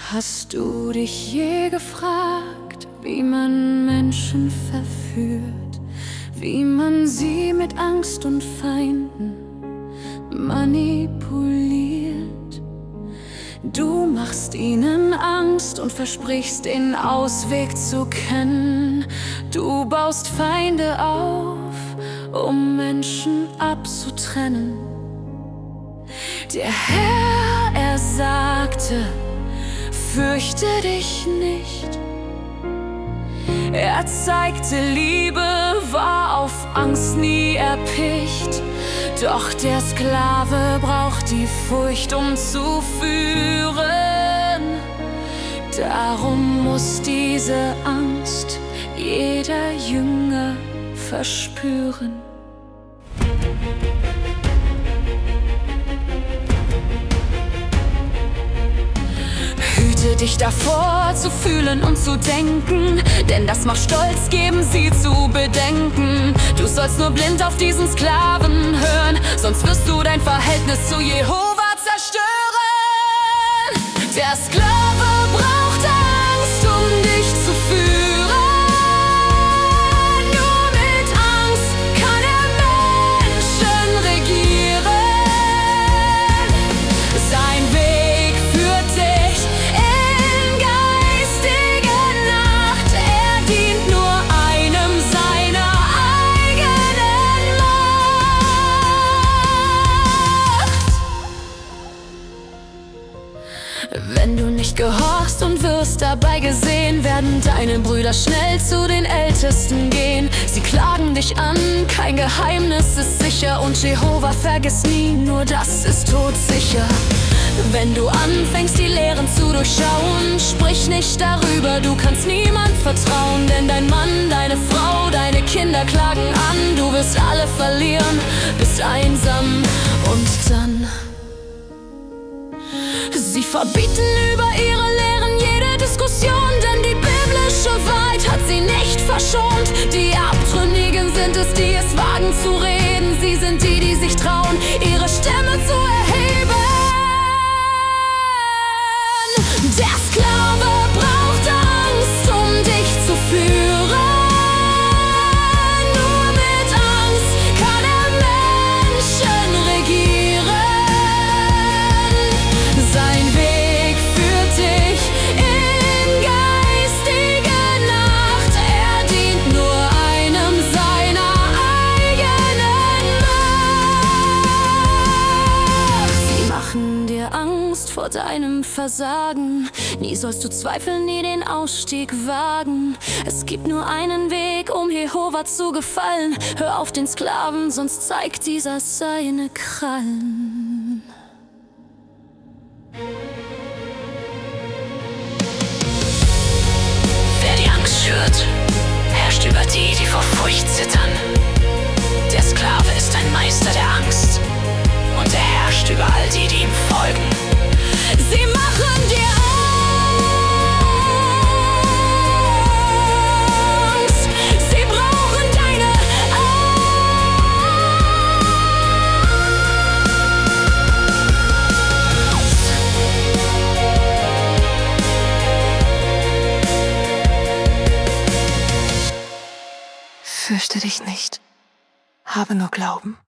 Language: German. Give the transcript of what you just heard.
Hast du dich je gefragt, wie man Menschen verführt, wie man sie mit Angst und Feinden manipuliert? Du machst ihnen Angst und versprichst, den Ausweg zu kennen. Du baust Feinde auf, um Menschen abzutrennen. Der Herr, er sagte: Fürchte dich nicht. Er zeigte Liebe, war auf Angst nie erpicht. Doch der Sklave braucht die Furcht, um zu führen. Darum muss diese Angst jeder Jünger verspüren. Hüte dich davor, zu fühlen und zu denken, denn das macht stolz, geben sie zu bedenken. Du sollst nur blind auf diesen Sklaven hören, sonst wirst du dein Verhältnis zu Jehova zerstören. Der Sklave braucht Angst, um dich zu führen. Nur mit Angst kann er Menschen regieren. Sein Weg führt dich in geistige Nacht. Er dient nur einem seiner eigenen Macht. Wenn du nicht gehorchst und wirst dabei gesehen, werden deine Brüder schnell zu den Ältesten gehen. Sie klagen dich an, kein Geheimnis ist sicher, und Jehova vergiss nie, nur das ist todsicher. Wenn du anfängst, die Lehren zu durchschauen, sprich nicht darüber, du kannst niemand vertrauen. Denn dein Mann, deine Frau, deine Kinder klagen an, du wirst alle verlieren, bist einsam und dann. Sie verbieten über ihre Lehren jede Diskussion, denn die biblische Wahrheit hat sie nicht verschont. Die Abtrünnigen sind es, die es wagen zu reden. Sie sind die, die sich trauen, ihre Stimme zu erheben. Der Sklave braucht Angst, um dich zu führen. Nur mit Angst kann er Menschen regieren. Sein Weg führt dich in geistige Nacht. Er dient nur einem seiner eigenen Macht. Sie machen dir Angst vor deinem Versagen. Nie sollst du zweifeln, nie den Ausstieg wagen. Es gibt nur einen Weg, um Jehova zu gefallen. Hör auf den Sklaven, sonst zeigt dieser seine Krallen. Wer die Angst schürt, herrscht über die, die vor Furcht zittern. Der Sklave ist ein Meister der Angst und er herrscht über all die, die ihm folgen. Sie machen dir Angst. Sie brauchen deine Angst. Fürchte dich nicht. Habe nur Glauben.